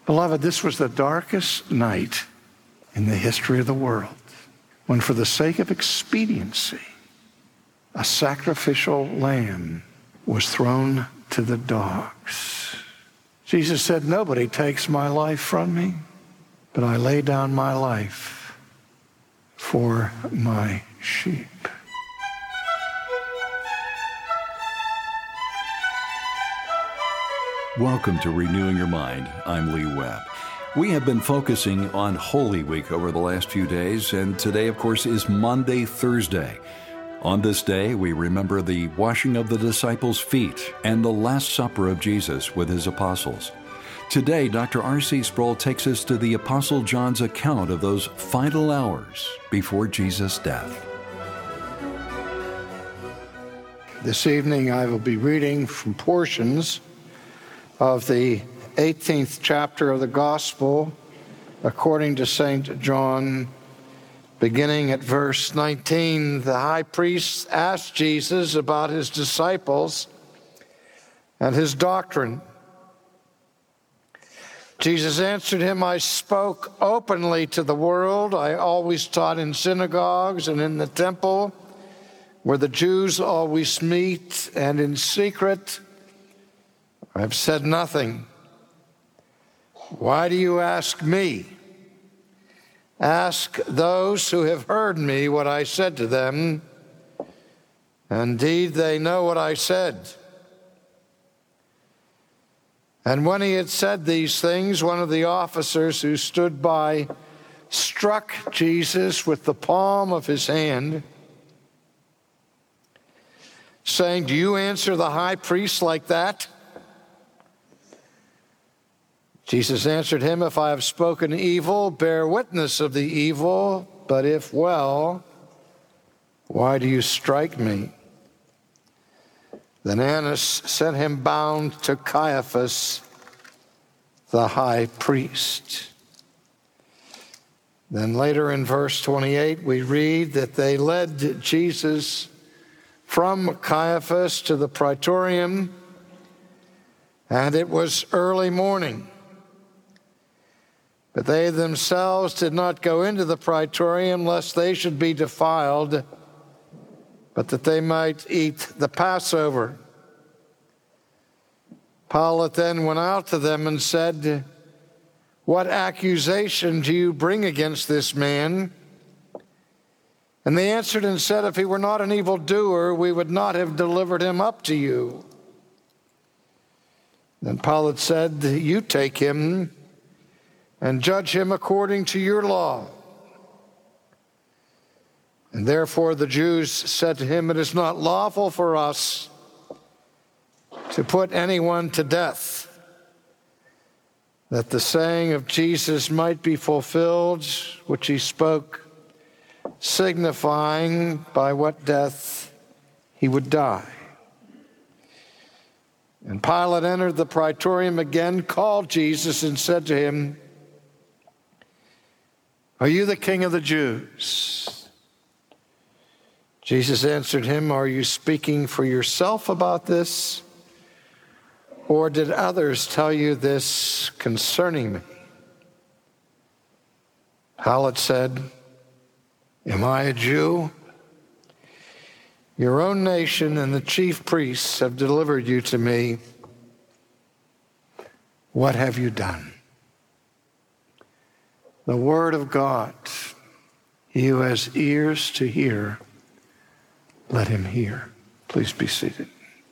Beloved, this was the darkest night in the history of the world when, for the sake of expediency, a sacrificial lamb was thrown to the dogs. Jesus said, "Nobody takes my life from me, but I lay down my life for my sheep." Welcome to Renewing Your Mind. I'm Lee Webb. We have been focusing on Holy Week over the last few days, and today, of course, is Maundy Thursday. On this day, we remember the washing of the disciples' feet and the Last Supper of Jesus with his apostles. Today, Dr. R.C. Sproul takes us to the Apostle John's account of those final hours before Jesus' death. This evening, I will be reading from portions of the 18th chapter of the Gospel according to St. John, beginning at verse 19. The high priest asked Jesus about his disciples and his doctrine. Jesus answered him, "I spoke openly to the world. I always taught in synagogues and in the temple, where the Jews always meet, and in secret I have said nothing. Why do you ask me? Ask those who have heard me what I said to them. Indeed, they know what I said." And when he had said these things, one of the officers who stood by struck Jesus with the palm of his hand, saying, "Do you answer the high priest like that?" Jesus answered him, "If I have spoken evil, bear witness of the evil, but if well, why do you strike me?" Then Annas sent him bound to Caiaphas, the high priest. Then later in verse 28, we read that they led Jesus from Caiaphas to the praetorium, and it was early morning. But they themselves did not go into the praetorium, lest they should be defiled, but that they might eat the Passover. Pilate then went out to them and said, "What accusation do you bring against this man?" And they answered and said, "If he were not an evildoer, we would not have delivered him up to you." Then Pilate said, "You take him and judge him according to your law." And therefore the Jews said to him, "It is not lawful for us to put anyone to death," that the saying of Jesus might be fulfilled, which he spoke, signifying by what death he would die. And Pilate entered the praetorium again, called Jesus, and said to him, "Are you the king of the Jews?" Jesus answered him, "Are you speaking for yourself about this, or did others tell you this concerning me?" Pilate said, "Am I a Jew? Your own nation and the chief priests have delivered you to me. What have you done?" The word of God. He who has ears to hear, let him hear. Please be seated.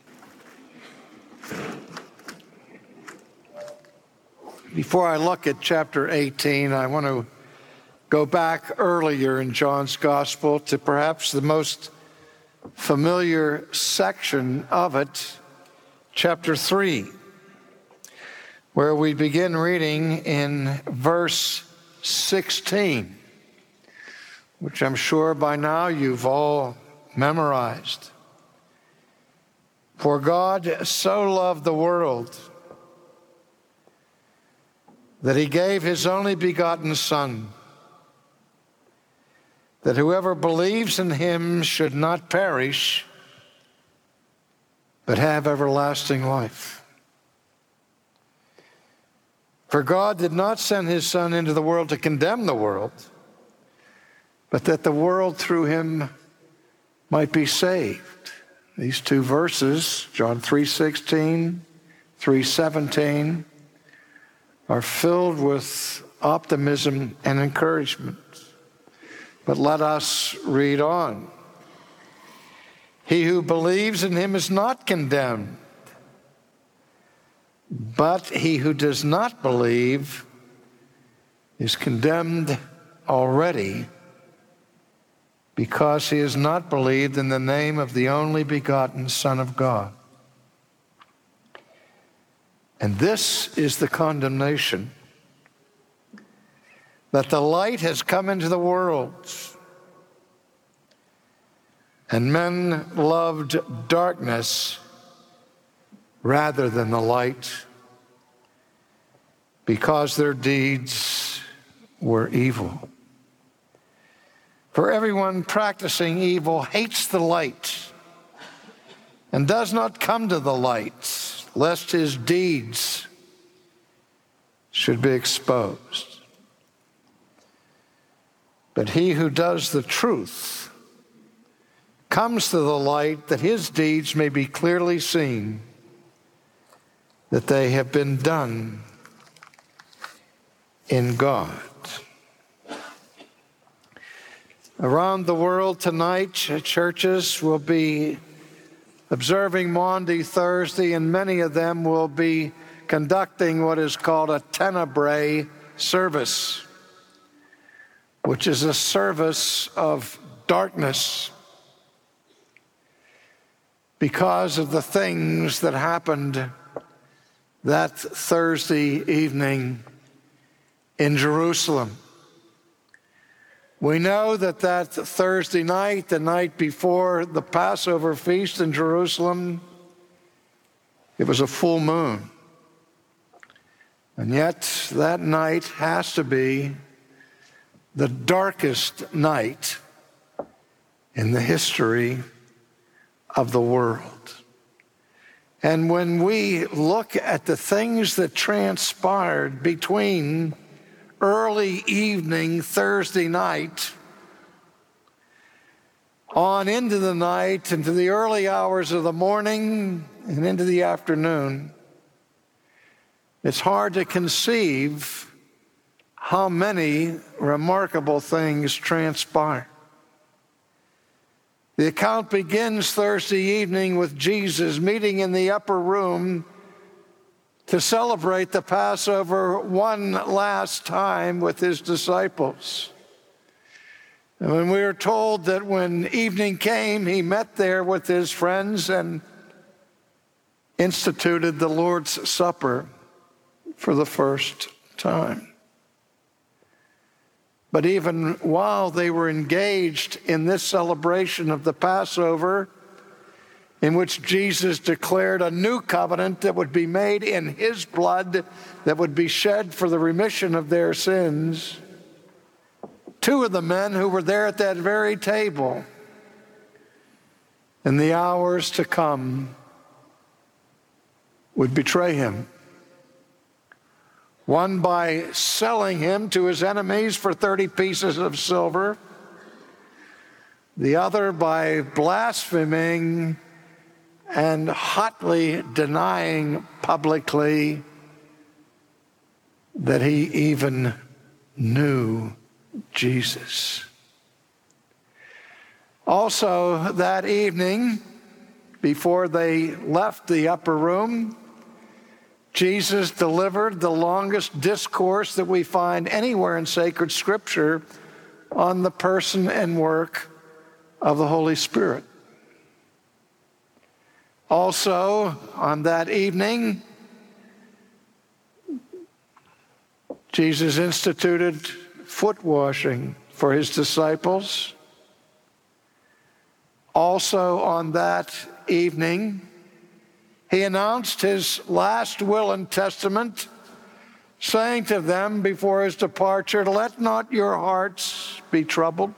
Before I look at chapter 18, I want to go back earlier in John's Gospel to perhaps the most familiar section of it, chapter 3, where we begin reading in verse 16, which I'm sure by now you've all memorized. "For God so loved the world that he gave his only begotten Son, that whoever believes in him should not perish, but have everlasting life." For God did not send his Son into the world to condemn the world, but that the world through him might be saved. These two verses, John 3:16, 3:17, are filled with optimism and encouragement. But let us read on. He who believes in him is not condemned, but he who does not believe is condemned already, because he has not believed in the name of the only begotten Son of God. And this is the condemnation, that the light has come into the world, and men loved darkness rather than the light, because their deeds were evil. For everyone practicing evil hates the light and does not come to the light, lest his deeds should be exposed. But he who does the truth comes to the light, that his deeds may be clearly seen, that they have been done in God. Around the world tonight, churches will be observing Maundy Thursday, and many of them will be conducting what is called a tenebrae service, which is a service of darkness, because of the things that happened that Thursday evening in Jerusalem. We know that Thursday night, the night before the Passover feast in Jerusalem, it was a full moon. And yet that night has to be the darkest night in the history of the world. And when we look at the things that transpired between early evening Thursday night on into the night, into the early hours of the morning and into the afternoon, it's hard to conceive how many remarkable things transpired. The account begins Thursday evening with Jesus meeting in the upper room to celebrate the Passover one last time with his disciples. And when we are told that when evening came, he met there with his friends and instituted the Lord's Supper for the first time. But even while they were engaged in this celebration of the Passover, in which Jesus declared a new covenant that would be made in his blood, that would be shed for the remission of their sins, two of the men who were there at that very table in the hours to come would betray him. One by selling him to his enemies for 30 pieces of silver, the other by blaspheming and hotly denying publicly that he even knew Jesus. Also that evening, before they left the upper room, Jesus delivered the longest discourse that we find anywhere in sacred scripture on the person and work of the Holy Spirit. Also, on that evening, Jesus instituted foot washing for his disciples. Also, on that evening, he announced his last will and testament, saying to them before his departure, "Let not your hearts be troubled.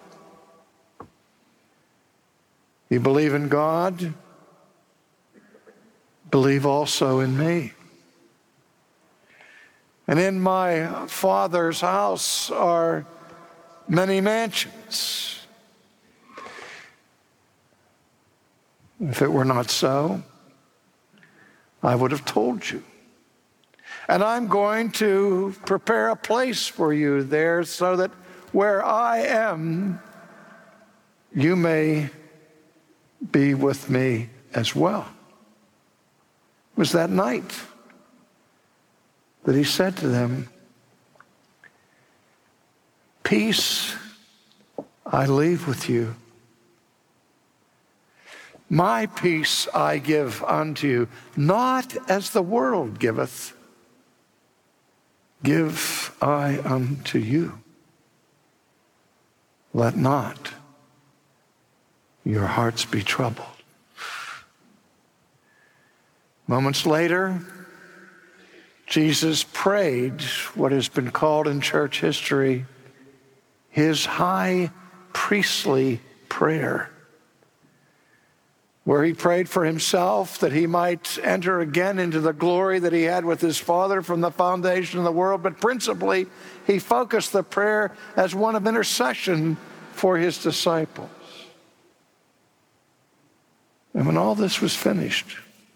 You believe in God, believe also in me." And in my Father's house are many mansions. If it were not so, I would have told you. And I'm going to prepare a place for you there so that where I am, you may be with me as well. It was that night that he said to them, peace I leave with you. My peace I give unto you, not as the world giveth, give I unto you. Let not your hearts be troubled. Moments later, Jesus prayed what has been called in church history his high priestly prayer, where he prayed for himself that he might enter again into the glory that he had with his Father from the foundation of the world. But principally, he focused the prayer as one of intercession for his disciples. And when all this was finished,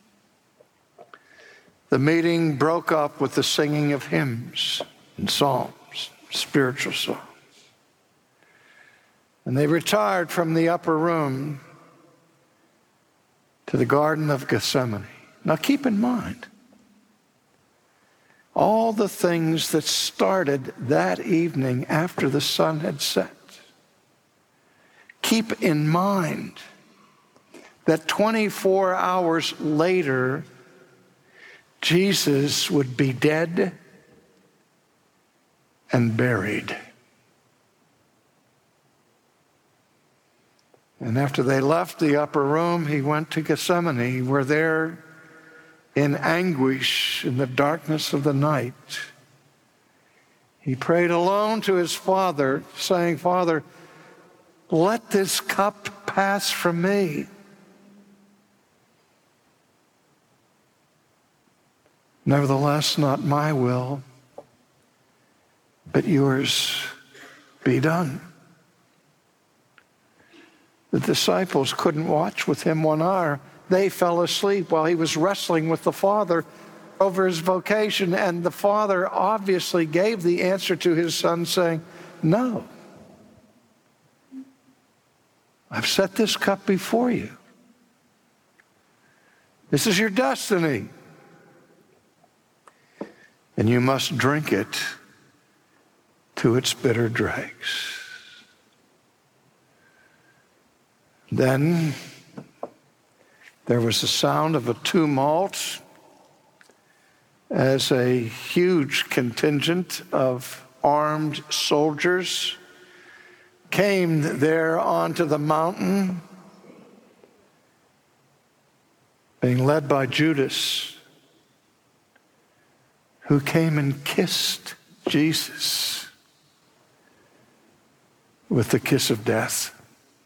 the meeting broke up with the singing of hymns and psalms, spiritual songs. And they retired from the upper room to the Garden of Gethsemane. Now keep in mind, all the things that started that evening after the sun had set. Keep in mind that 24 hours later, Jesus would be dead and buried. And after they left the upper room, he went to Gethsemane, where there, in anguish, in the darkness of the night, he prayed alone to his Father, saying, Father, let this cup pass from me. Nevertheless, not my will, but yours be done. The disciples couldn't watch with him 1 hour. They fell asleep while he was wrestling with the Father over his vocation. And the Father obviously gave the answer to his Son, saying, no, I've set this cup before you. This is your destiny. And you must drink it to its bitter dregs. Then there was the sound of a tumult as a huge contingent of armed soldiers came there onto the mountain, being led by Judas, who came and kissed Jesus with the kiss of death,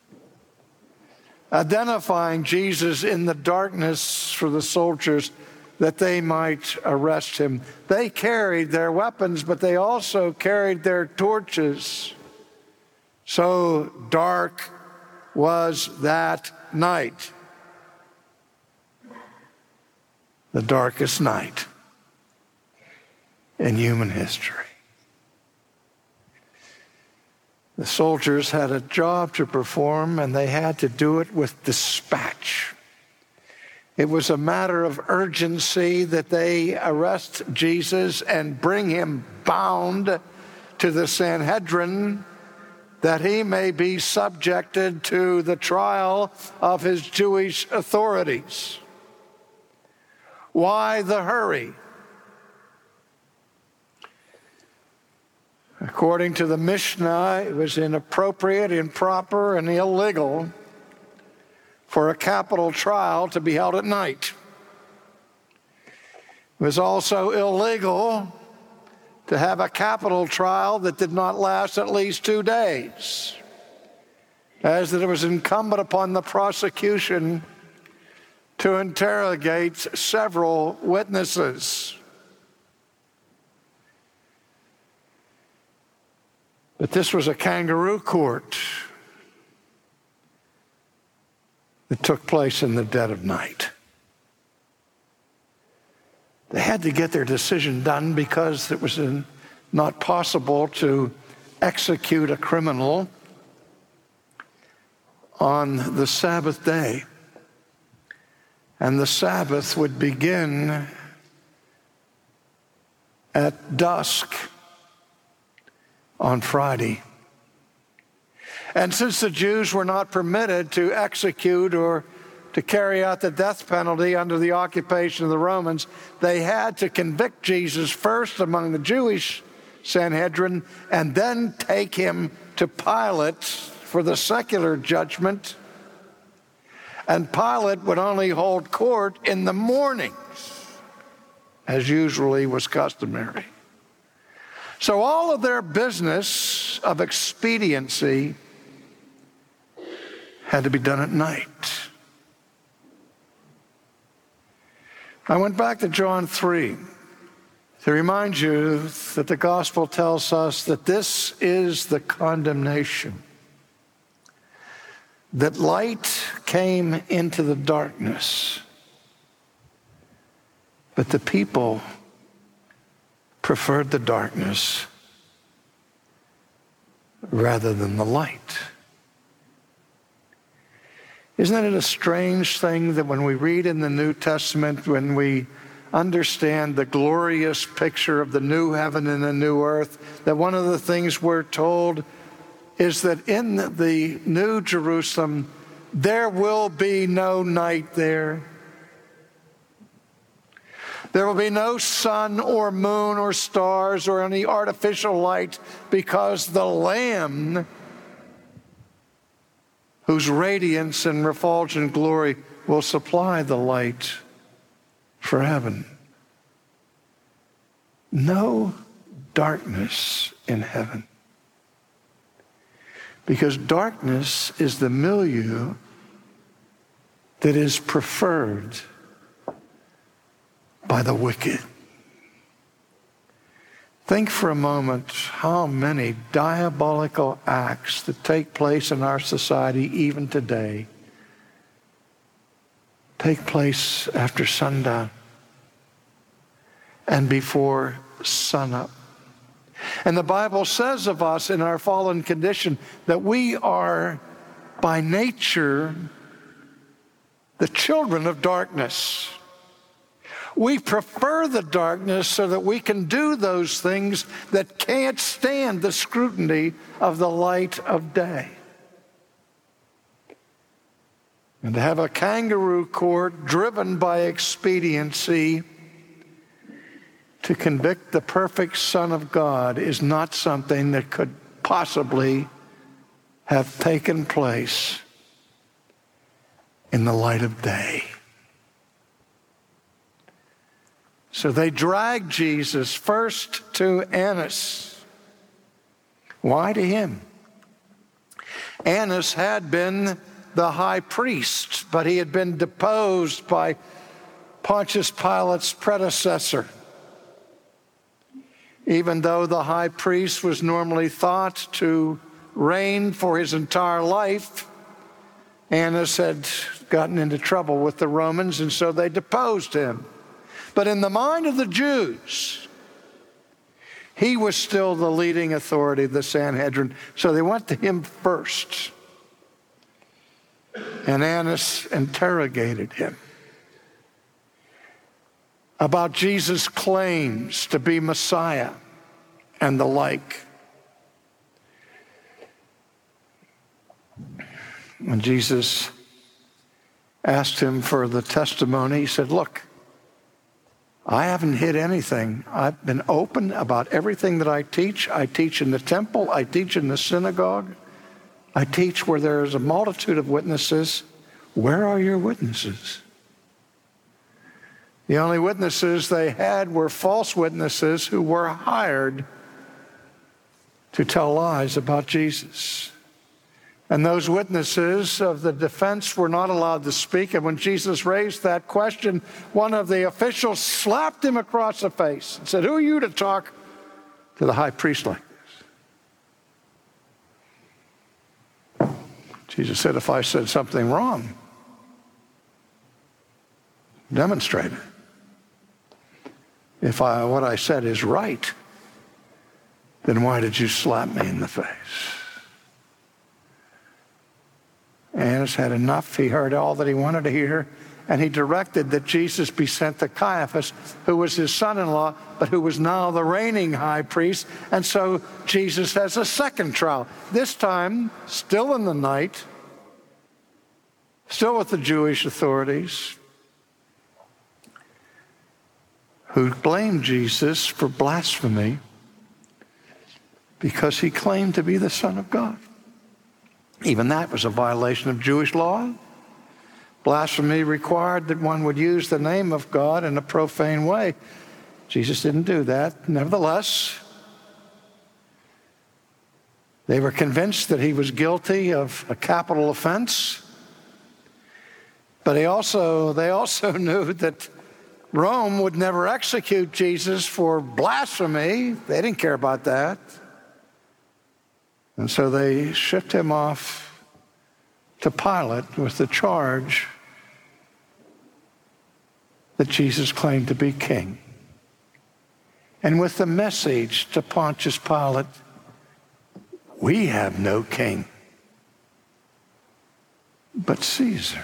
identifying Jesus in the darkness for the soldiers that they might arrest him. They carried their weapons, but they also carried their torches. So dark was that night, the darkest night in human history. The soldiers had a job to perform, and they had to do it with dispatch. It was a matter of urgency that they arrest Jesus and bring him bound to the Sanhedrin, that he may be subjected to the trial of his Jewish authorities. Why the hurry? According to the Mishnah, it was inappropriate, improper, and illegal for a capital trial to be held at night. It was also illegal to have a capital trial that did not last at least 2 days, as that it was incumbent upon the prosecution to interrogate several witnesses. But this was a kangaroo court that took place in the dead of night. They had to get their decision done because it was not possible to execute a criminal on the Sabbath day. And the Sabbath would begin at dusk on Friday. And since the Jews were not permitted to execute or to carry out the death penalty under the occupation of the Romans, they had to convict Jesus first among the Jewish Sanhedrin and then take him to Pilate for the secular judgment. And Pilate would only hold court in the mornings, as usually was customary. So all of their business of expediency had to be done at night. I went back to John 3 to remind you that the gospel tells us that this is the condemnation, that light came into the darkness, but the people preferred the darkness rather than the light. Isn't it a strange thing that when we read in the New Testament, when we understand the glorious picture of the new heaven and the new earth, that one of the things we're told is that in the New Jerusalem, there will be no night there. There will be no sun or moon or stars or any artificial light, because the Lamb, whose radiance and refulgent glory will supply the light for heaven. No darkness in heaven, because darkness is the milieu that is preferred by the wicked. Think for a moment how many diabolical acts that take place in our society even today take place after sundown and before sunup. And the Bible says of us in our fallen condition that we are by nature the children of darkness. We prefer the darkness so that we can do those things that can't stand the scrutiny of the light of day. And to have a kangaroo court driven by expediency to convict the perfect Son of God is not something that could possibly have taken place in the light of day. So they dragged Jesus first to Annas. Why to him? Annas had been the high priest, but he had been deposed by Pontius Pilate's predecessor. Even though the high priest was normally thought to reign for his entire life, Annas had gotten into trouble with the Romans, and so they deposed him. But in the mind of the Jews, he was still the leading authority of the Sanhedrin, so they went to him first. And Annas interrogated him about Jesus' claims to be Messiah and the like. When Jesus asked him for the testimony, he said, "Look, I haven't hid anything. I've been open about everything that I teach. I teach in the temple. I teach in the synagogue. I teach where there is a multitude of witnesses. Where are your witnesses?" The only witnesses they had were false witnesses who were hired to tell lies about Jesus. And those witnesses of the defense were not allowed to speak. And when Jesus raised that question, one of the officials slapped him across the face and said, "Who are you to talk to the high priest like this?" Jesus said, if I said something wrong, demonstrate it. If what I said is right, then why did you slap me in the face? Annas had enough. He heard all that he wanted to hear, and he directed that Jesus be sent to Caiaphas, who was his son-in-law, but who was now the reigning high priest. And so Jesus has a second trial, this time still in the night, still with the Jewish authorities, who blamed Jesus for blasphemy because he claimed to be the Son of God. Even that was a violation of Jewish law. Blasphemy required that one would use the name of God in a profane way. Jesus didn't do that. Nevertheless, they were convinced that he was guilty of a capital offense. But they also knew that Rome would never execute Jesus for blasphemy. They didn't care about that. And so they shipped him off to Pilate with the charge that Jesus claimed to be king, and with the message to Pontius Pilate, we have no king but Caesar.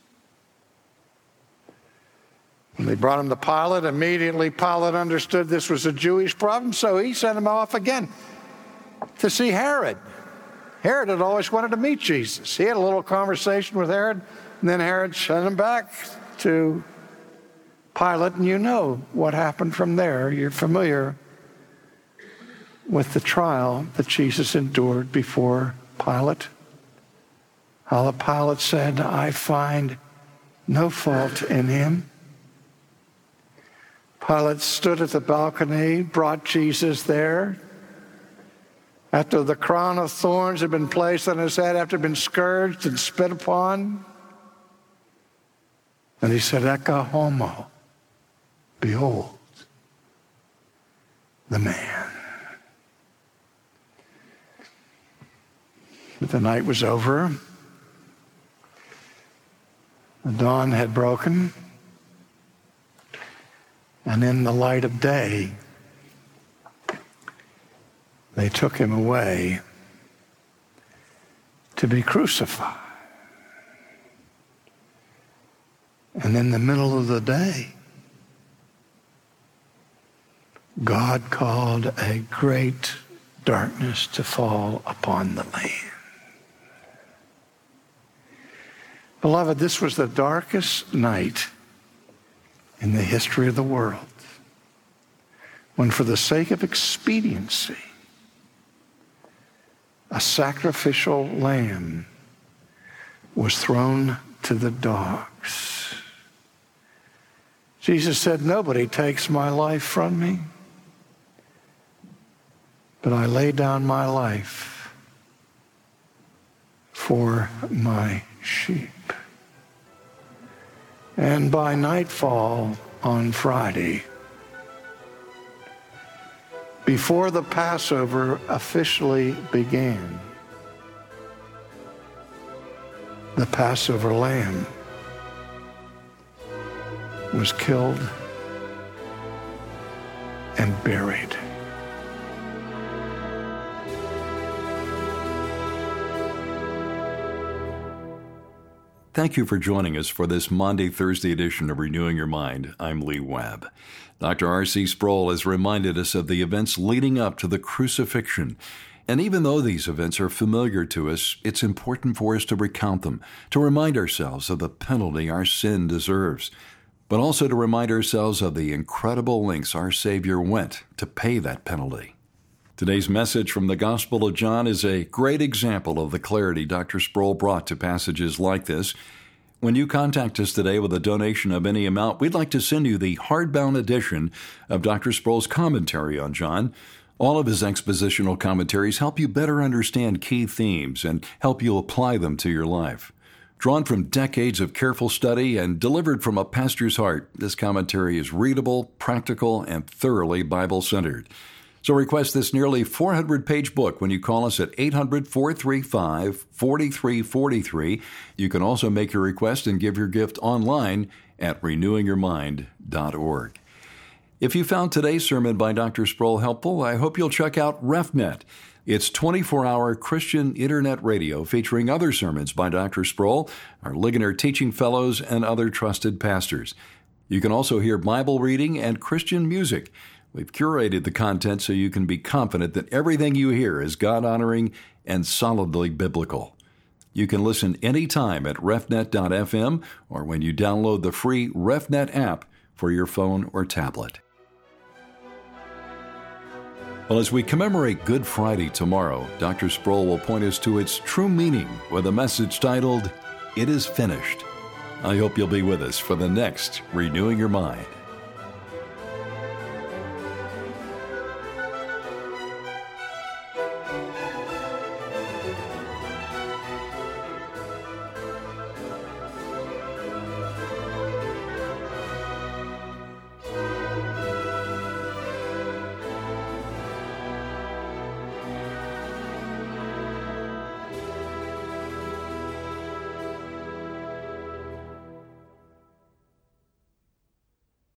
When they brought him to Pilate, immediately Pilate understood this was a Jewish problem, so he sent him off again to see Herod. Herod had always wanted to meet Jesus. He had a little conversation with Herod, and then Herod sent him back to Pilate, and you know what happened from there. You're familiar with the trial that Jesus endured before Pilate. How Pilate said, I find no fault in him. Pilate stood at the balcony, brought Jesus there. After the crown of thorns had been placed on his head, after been scourged and spit upon. And he said, Ecce homo, behold the man. But the night was over. The dawn had broken. And in the light of day, they took him away to be crucified. And in the middle of the day, God called a great darkness to fall upon the land. Beloved, this was the darkest night in the history of the world, when for the sake of expediency, a sacrificial lamb was thrown to the dogs. Jesus said, nobody takes my life from me, but I lay down my life for my sheep. And by nightfall on Friday, before the Passover officially began, the Passover lamb was killed and buried. Thank you for joining us for this Maundy, Thursday edition of Renewing Your Mind. I'm Lee Webb. Dr. R.C. Sproul has reminded us of the events leading up to the crucifixion. And even though these events are familiar to us, it's important for us to recount them, to remind ourselves of the penalty our sin deserves, but also to remind ourselves of the incredible lengths our Savior went to pay that penalty. Today's message from the Gospel of John is a great example of the clarity Dr. Sproul brought to passages like this. When you contact us today with a donation of any amount, we'd like to send you the hardbound edition of Dr. Sproul's commentary on John. All of his expositional commentaries help you better understand key themes and help you apply them to your life. Drawn from decades of careful study and delivered from a pastor's heart, this commentary is readable, practical, and thoroughly Bible-centered. So request this nearly 400-page book when you call us at 800-435-4343. You can also make your request and give your gift online at renewingyourmind.org. If you found today's sermon by Dr. Sproul helpful, I hope you'll check out RefNet. It's 24-hour Christian internet radio featuring other sermons by Dr. Sproul, our Ligonier Teaching Fellows, and other trusted pastors. You can also hear Bible reading and Christian music. We've curated the content so you can be confident that everything you hear is God-honoring and solidly biblical. You can listen anytime at refnet.fm or when you download the free RefNet app for your phone or tablet. Well, as we commemorate Good Friday tomorrow, Dr. Sproul will point us to its true meaning with a message titled, "It is Finished." I hope you'll be with us for the next Renewing Your Mind.